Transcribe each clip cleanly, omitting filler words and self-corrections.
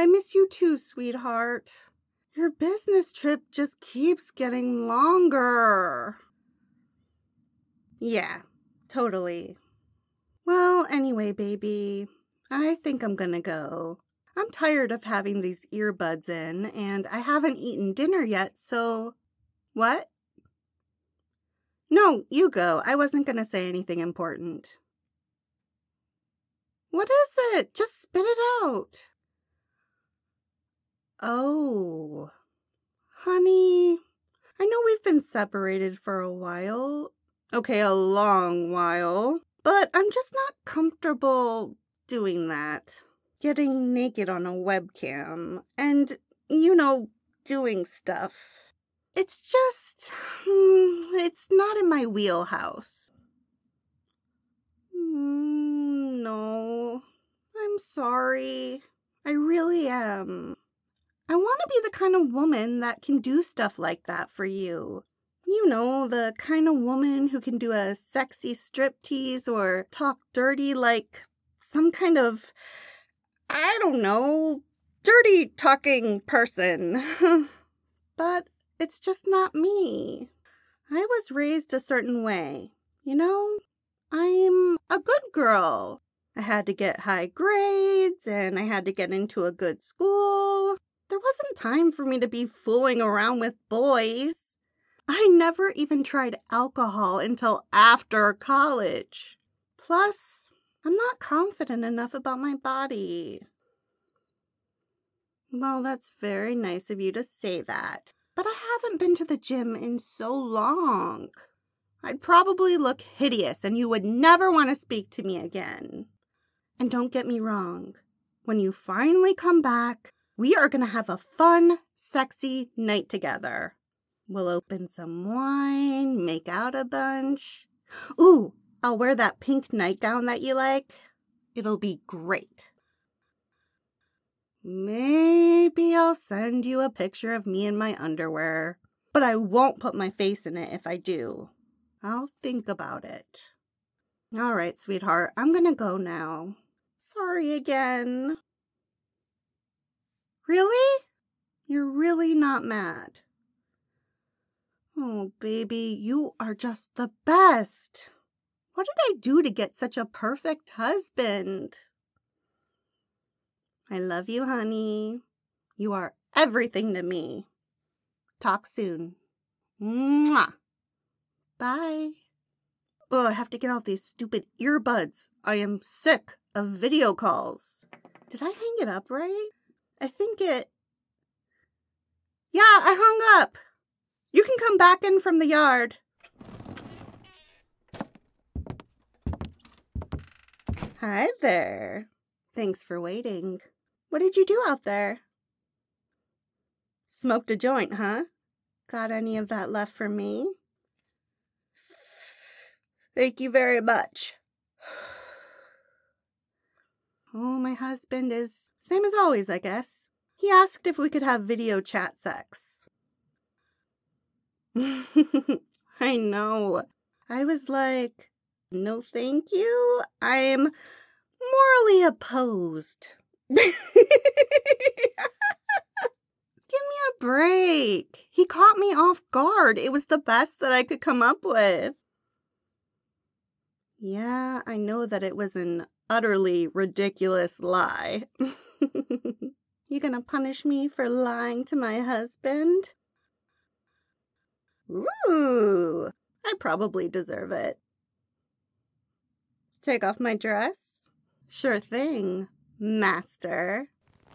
I miss you too, sweetheart. Your business trip just keeps getting longer. Yeah, totally. Well, anyway, baby, I think I'm gonna go. I'm tired of having these earbuds in, and I haven't eaten dinner yet, so... What? No, you go. I wasn't gonna say anything important. What is it? Just spit it out. Oh, honey, I know we've been separated for a while. Okay, a long while. But I'm just not comfortable doing that. Getting naked on a webcam and, doing stuff. It's just, it's not in my wheelhouse. No, I'm sorry. I really am. I want to be the kind of woman that can do stuff like that for you. You know, the kind of woman who can do a sexy striptease or talk dirty like some kind of, I don't know, dirty talking person. But it's just not me. I was raised a certain way, I'm a good girl. I had to get high grades and I had to get into a good school. There wasn't time for me to be fooling around with boys. I never even tried alcohol until after college. Plus, I'm not confident enough about my body. Well, that's very nice of you to say that, but I haven't been to the gym in so long. I'd probably look hideous and you would never want to speak to me again. And don't get me wrong, when you finally come back, we are going to have a fun, sexy night together. We'll open some wine, make out a bunch. Ooh, I'll wear that pink nightgown that you like. It'll be great. Maybe I'll send you a picture of me in my underwear, but I won't put my face in it if I do. I'll think about it. All right, sweetheart, I'm gonna go now. Sorry again. Really? You're really not mad? Oh, baby, you are just the best. What did I do to get such a perfect husband? I love you, honey. You are everything to me. Talk soon. Mwah. Bye. Oh, I have to get out these stupid earbuds. I am sick of video calls. Did I hang it up right? I think it... Yeah, I hung up. You can come back in from the yard. Hi there. Thanks for waiting. What did you do out there? Smoked a joint, huh? Got any of that left for me? Thank you very much. Oh, my husband is same as always, I guess. He asked if we could have video chat sex. I know. I was like, no thank you. I'm morally opposed. Give me a break. He caught me off guard. It was the best that I could come up with. Yeah, I know that it was an utterly ridiculous lie. You gonna punish me for lying to my husband? Ooh, I probably deserve it. Take off my dress? Sure thing, master.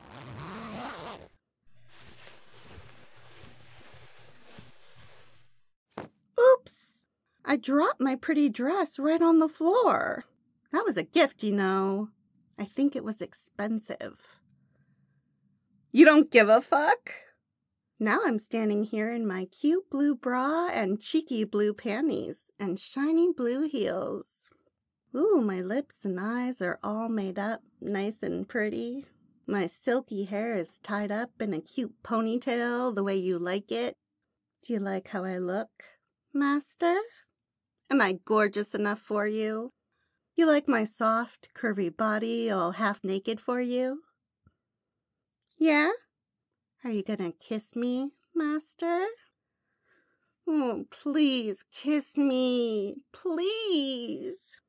Oops! I dropped my pretty dress right on the floor. That was a gift, I think it was expensive. You don't give a fuck? Now I'm standing here in my cute blue bra and cheeky blue panties and shiny blue heels. Ooh, my lips and eyes are all made up, nice and pretty. My silky hair is tied up in a cute ponytail the way you like it. Do you like how I look, master? Am I gorgeous enough for you? You like my soft, curvy body all half naked for you? Yeah? Are you gonna kiss me, master? Oh, please kiss me. Please.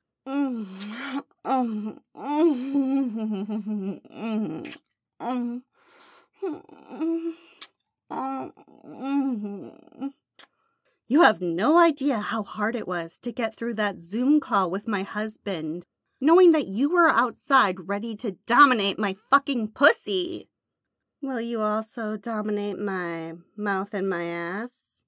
You have no idea how hard it was to get through that Zoom call with my husband, knowing that you were outside ready to dominate my fucking pussy. Will you also dominate my mouth and my ass?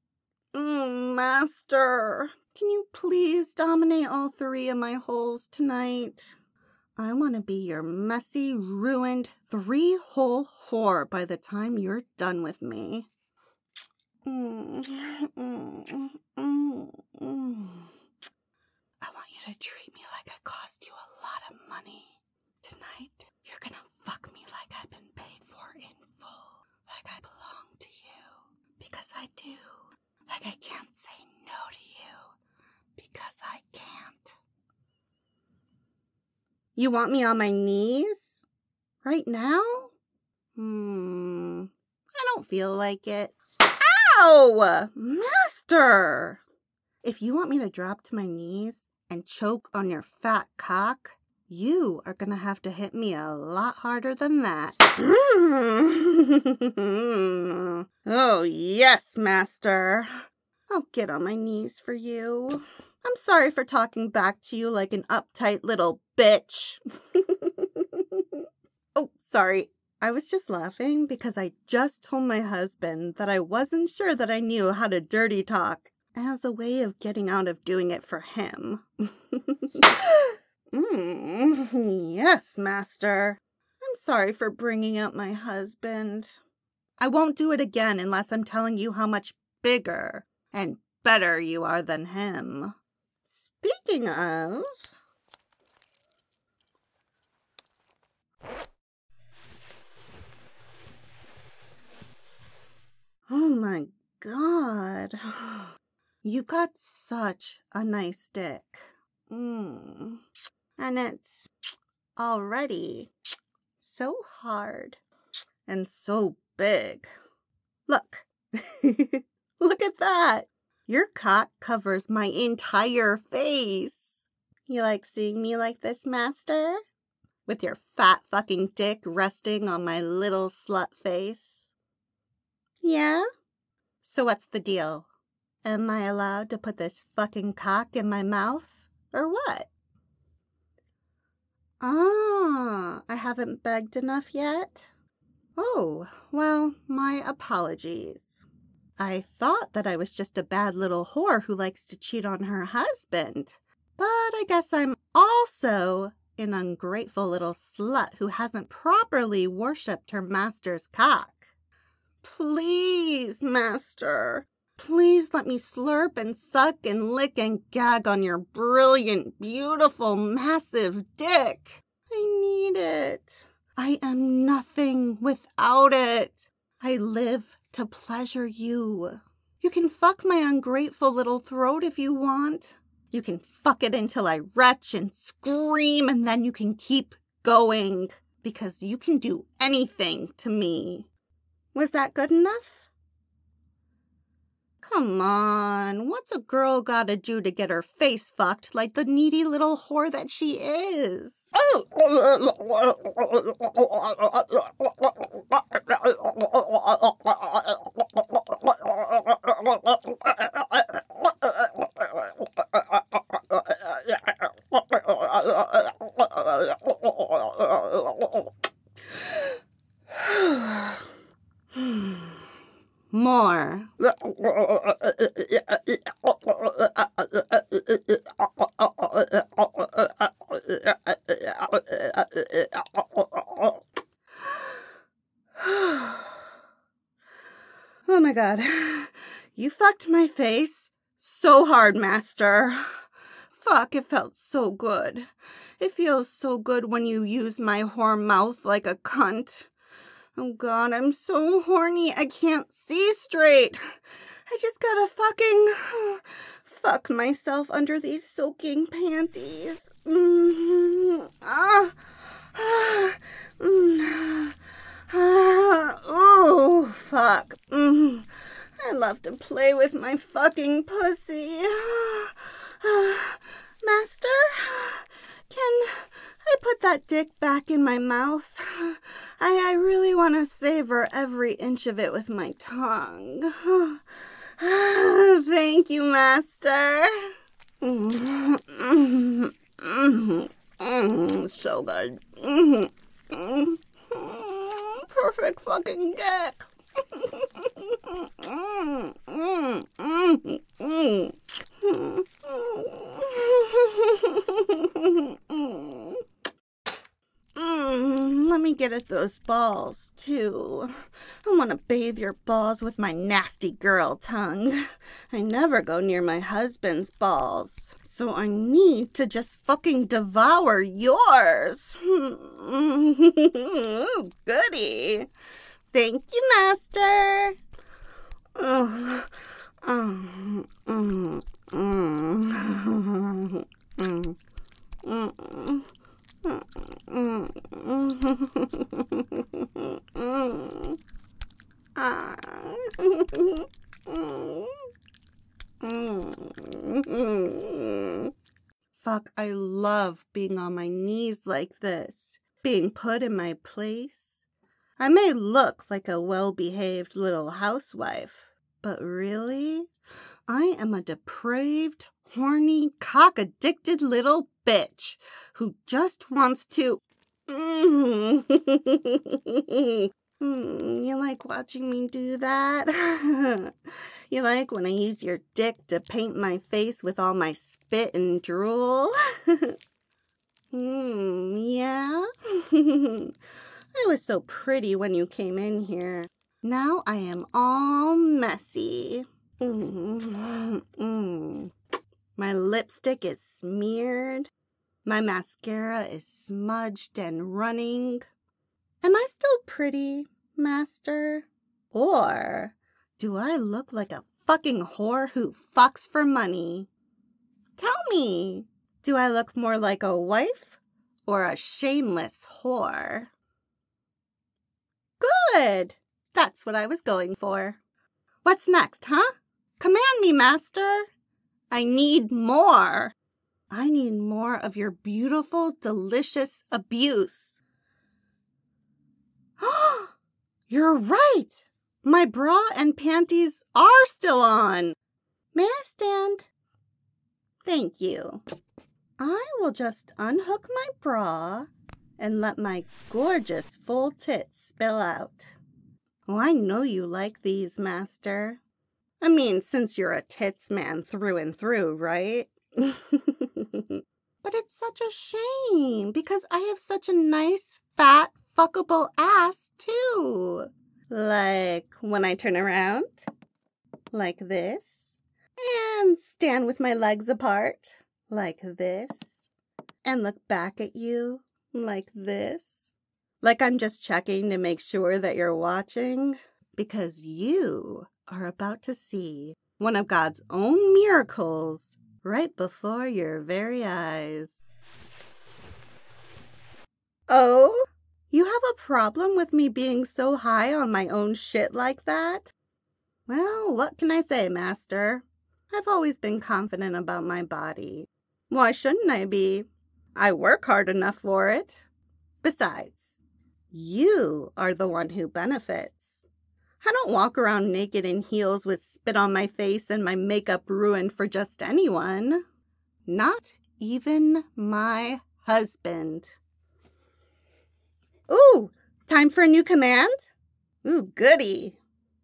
Master, can you please dominate all 3 of my holes tonight? I want to be your messy, ruined, 3-hole whore by the time you're done with me. I want you to treat me like I cost you a lot of money. Tonight, you're gonna fuck me like I've been paid for in full. Like I belong to you. Because I do. Like I can't say no to you. Because I can't. You want me on my knees? Right now? I don't feel like it. Ow! Master! If you want me to drop to my knees and choke on your fat cock, you are gonna have to hit me a lot harder than that. Oh, yes, master. I'll get on my knees for you. I'm sorry for talking back to you like an uptight little bitch. Oh, sorry. I was just laughing because I just told my husband that I wasn't sure that I knew how to dirty talk as a way of getting out of doing it for him. Yes, master. I'm sorry for bringing up my husband. I won't do it again unless I'm telling you how much bigger and better you are than him. Speaking of... Oh my God. You got such a nice dick. And it's already so hard and so big. Look. Look at that. Your cock covers my entire face. You like seeing me like this, master? With your fat fucking dick resting on my little slut face? Yeah? So what's the deal? Am I allowed to put this fucking cock in my mouth? Or what? Ah, I haven't begged enough yet? Oh, well, my apologies. I thought that I was just a bad little whore who likes to cheat on her husband. But I guess I'm also an ungrateful little slut who hasn't properly worshipped her master's cock. Please, master. Please let me slurp and suck and lick and gag on your brilliant, beautiful, massive dick. I need it. I am nothing without it. I live to pleasure you. You can fuck my ungrateful little throat if you want. You can fuck it until I retch and scream, and then you can keep going, because you can do anything to me. Was that good enough? Come on, what's a girl gotta do to get her face fucked like the needy little whore that she is? More. Oh my God. You fucked my face so hard, master. Fuck, it felt so good. It feels so good when you use my whore mouth like a cunt. Oh God, I'm so horny, I can't see straight. I just gotta fucking fuck myself under these soaking panties. love to play with my fucking pussy. Master, can I put that dick back in my mouth? I really want to savor every inch of it with my tongue. Thank you, Master. So good. Perfect fucking dick. Let me get at those balls, too. I want to bathe your balls with my nasty girl tongue. I never go near my husband's balls, so I need to just fucking devour yours. Ooh, goody. Thank you, Master. Fuck, I love being on my knees like this, being put in my place. I may look like a well-behaved little housewife, but really, I am a depraved, horny, cock-addicted little bitch who just wants to... You like watching me do that? You like when I use your dick to paint my face with all my spit and drool? Yeah? I was so pretty when you came in here. Now I am all messy. My lipstick is smeared. My mascara is smudged and running. Am I still pretty, Master? Or do I look like a fucking whore who fucks for money? Tell me, do I look more like a wife or a shameless whore? Good! That's what I was going for. What's next, huh? Command me, Master. I need more. I need more of your beautiful, delicious abuse. You're right. My bra and panties are still on. May I stand? Thank you. I will just unhook my bra and let my gorgeous full tits spill out. Oh, I know you like these, Master. I mean, since you're a tits man through and through, right? But it's such a shame because I have such a nice, fat, fuckable ass, too. Like when I turn around, like this, and stand with my legs apart, like this, and look back at you, like this. Like I'm just checking to make sure that you're watching, because you are about to see one of God's own miracles right before your very eyes. Oh? You have a problem with me being so high on my own shit like that? Well, what can I say, Master? I've always been confident about my body. Why shouldn't I be? I work hard enough for it. Besides, you are the one who benefits. I don't walk around naked in heels with spit on my face and my makeup ruined for just anyone. Not even my husband. Ooh, time for a new command? Ooh, goody.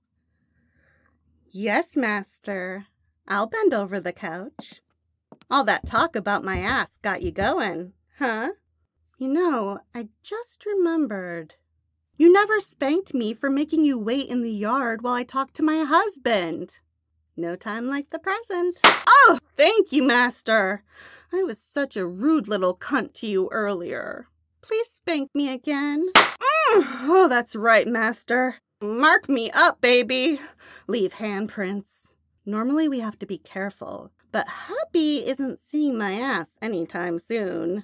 Yes, Master. I'll bend over the couch. All that talk about my ass got you going, huh? You know, I just remembered. You never spanked me for making you wait in the yard while I talked to my husband. No time like the present. Oh, thank you, Master. I was such a rude little cunt to you earlier. Please spank me again. Oh, that's right, Master. Mark me up, baby. Leave handprints. Normally we have to be careful, but hubby isn't seeing my ass anytime soon.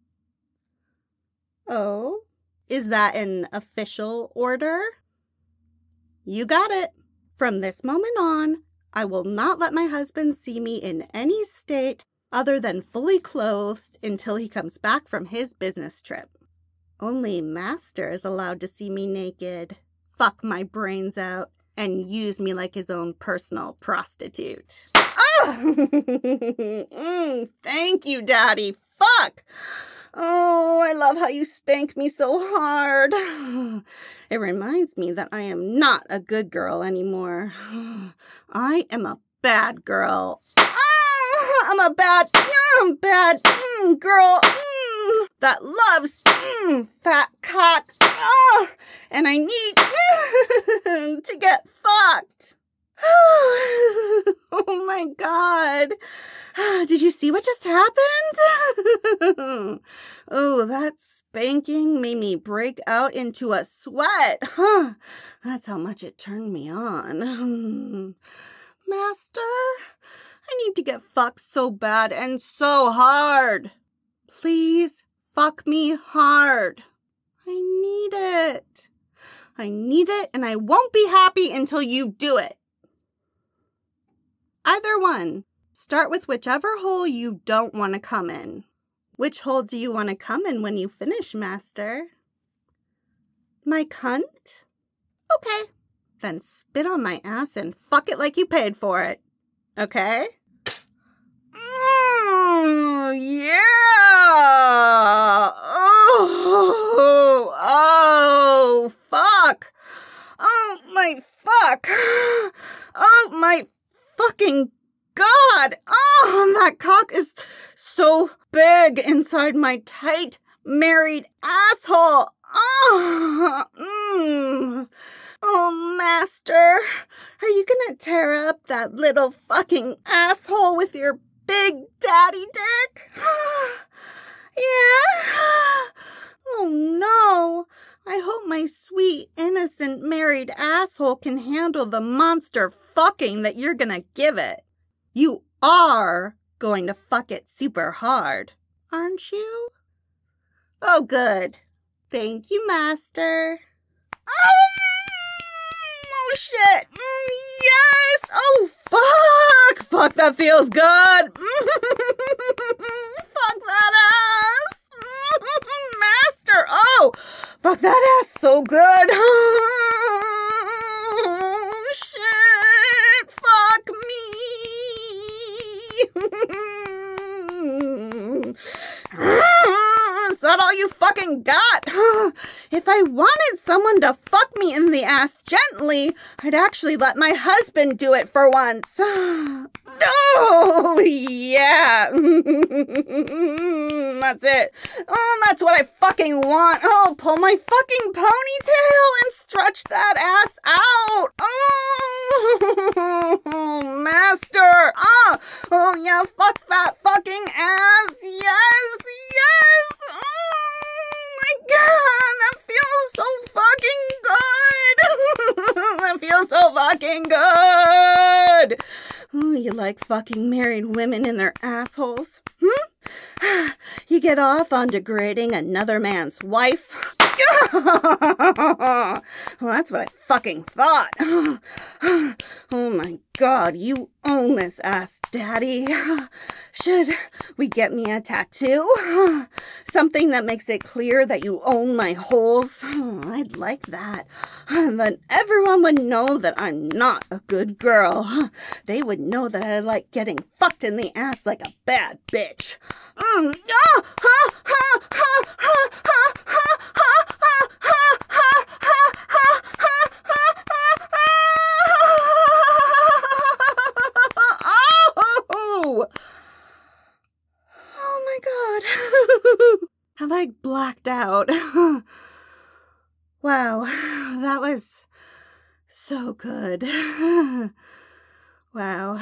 Oh, is that an official order? You got it. From this moment on, I will not let my husband see me in any state other than fully clothed until he comes back from his business trip. Only Master is allowed to see me naked, fuck my brains out, and use me like his own personal prostitute. Oh! Thank you, Daddy. Fuck! Oh, I love how you spank me so hard. It reminds me that I am not a good girl anymore. I am a bad girl. I'm a bad girl that loves fat cock. And I need to get fucked. Oh my God. Did you see what just happened? Oh, that spanking made me break out into a sweat. That's how much it turned me on. Master, I need to get fucked so bad and so hard. Please fuck me hard. I need it. I need it, and I won't be happy until you do it. Either one. Start with whichever hole you don't want to come in. Which hole do you want to come in when you finish, Master? My cunt? Okay. Then spit on my ass and fuck it like you paid for it. Okay? Yeah! Oh, fuck! Oh, my fuck! Oh, my fucking God! Oh, that cock is so big inside my tight, married asshole! Oh, Master, are you gonna tear up that little fucking asshole with your big daddy dick? Yeah? Oh, no. I hope my sweet, innocent, married asshole can handle the monster fucking that you're gonna give it. You are going to fuck it super hard, aren't you? Oh, good. Thank you, Master. Oh, shit. Yes. Oh, fuck. Fuck, that feels good. Fuck that ass. Master. Oh, fuck that ass so good. Oh, shit. Fuck me. Is that all you fucking got? If I wanted someone to fuck me in the ass gently, I'd actually let my husband do it for once. Oh, yeah. That's it. Oh, that's what I fucking want. Oh, pull my fucking ponytail and stretch that ass out. Oh, Master. Oh, yeah, fuck that fucking ass. Yes, yes. Oh, my God, that feels so fucking good. That feels so fucking good. Oh, you like fucking married women in their assholes? You get off on degrading another man's wife? Well, that's what I fucking thought. Oh my God, you own this ass, Daddy. Should we get me a tattoo? Something that makes it clear that you own my holes? I'd like that. And then everyone would know that I'm not a good girl. They would know that I like getting fucked in the ass like a bad bitch. Oh my God. I like blacked out. Wow, that was so good. Wow.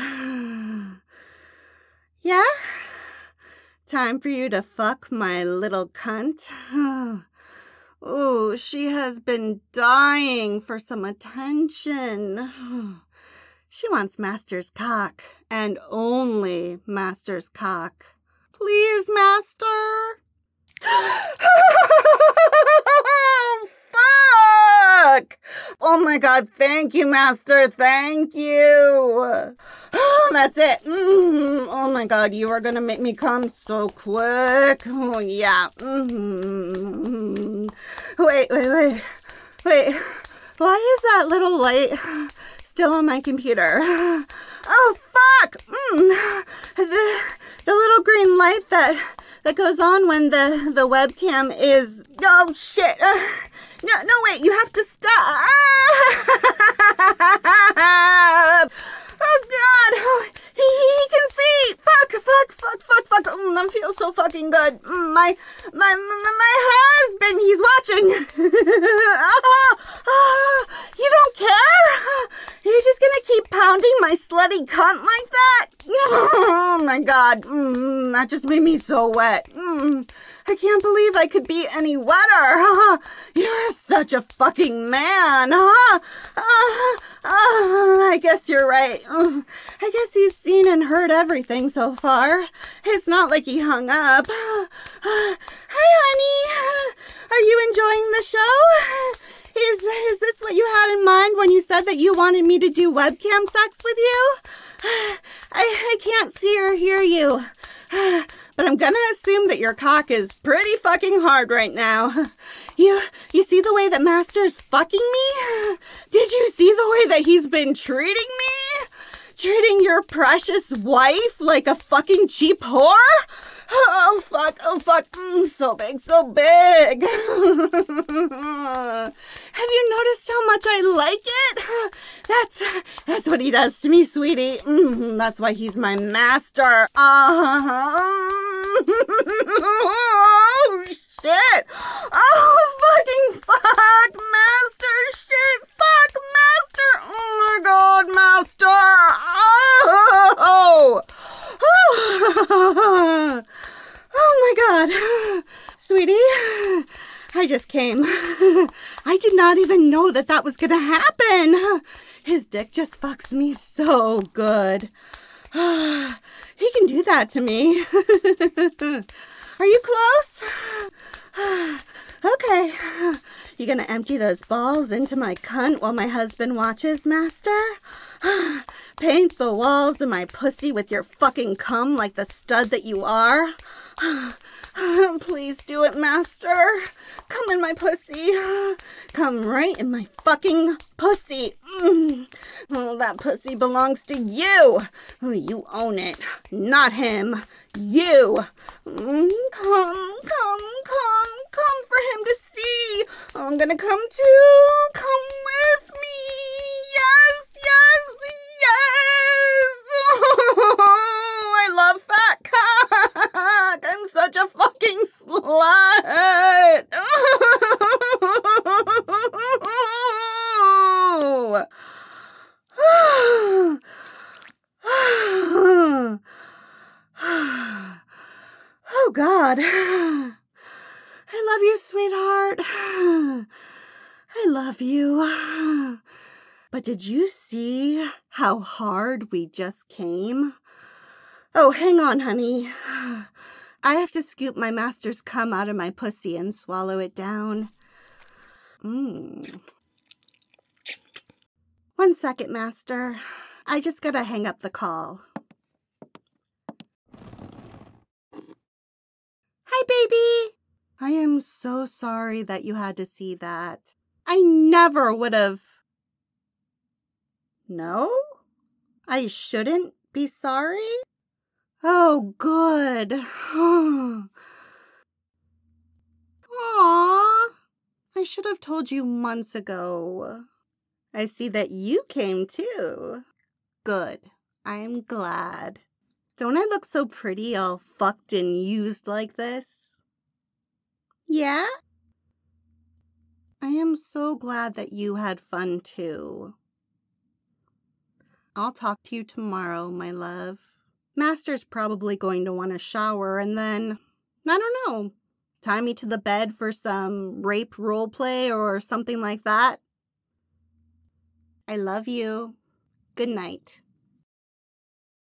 Yeah? Time for you to fuck my little cunt. Oh, she has been dying for some attention. She wants Master's cock, and only Master's cock. Please, Master? Oh, fuck! Oh my God, thank you, Master, thank you. That's it. Oh my God, you are gonna make me come so quick. Oh yeah. Wait. Why is that little light still on my computer? Oh fuck! The little green light that goes on when the webcam is... Oh shit! No, wait, you have to stop! Oh god! Oh, he can see! Fuck! I feel so fucking good. My husband, he's watching. You don't care? You're just gonna keep pounding my slutty cunt like that? Oh my god. That just made me so wet. I can't believe I could be any wetter. You're such a fucking man. I guess you're right. I guess he's seen and heard everything so far. It's not like he hung up. Hi, honey. Are you enjoying the show? Is this what you had in mind when you said that you wanted me to do webcam sex with you? I can't see or hear you. But I'm gonna assume that your cock is pretty fucking hard right now. You see the way that Master's fucking me? Did you see the way that he's been treating me? Treating your precious wife like a fucking cheap whore? Oh fuck. So big. Have you noticed how much I like it? That's what he does to me, sweetie. That's why he's my master. Oh shit. Oh fucking fuck, master. Shit, fuck, master. Oh my god, master. Oh my god. Sweetie, I just came. I did not even know that was gonna happen. His dick just fucks me so good. He can do that to me. Are you close? Okay. You gonna empty those balls into my cunt while my husband watches, master? Paint the walls of my pussy with your fucking cum like the stud that you are? Please do it, master. Come in my pussy. Come right in my fucking pussy. Oh, that pussy belongs to you. Oh, you own it. Not him. You. Come for him to see. I'm gonna come too. Come with me. Yes. Oh, I love fat cock. I'm such a fucking slut. Oh, God. I love you, sweetheart. I love you. But did you see how hard we just came? Oh, hang on, honey. I have to scoop my master's cum out of my pussy and swallow it down. 1 second, master. I just gotta hang up the call. Hi, baby. I am so sorry that you had to see that. I never would have... No? I shouldn't be sorry? Oh, good. Aww. I should have told you months ago. I see that you came too. Good. I'm glad. Don't I look so pretty all fucked and used like this? Yeah? I am so glad that you had fun too. I'll talk to you tomorrow, my love. Master's probably going to want a shower and then, I don't know, tie me to the bed for some rape roleplay or something like that. I love you. Good night.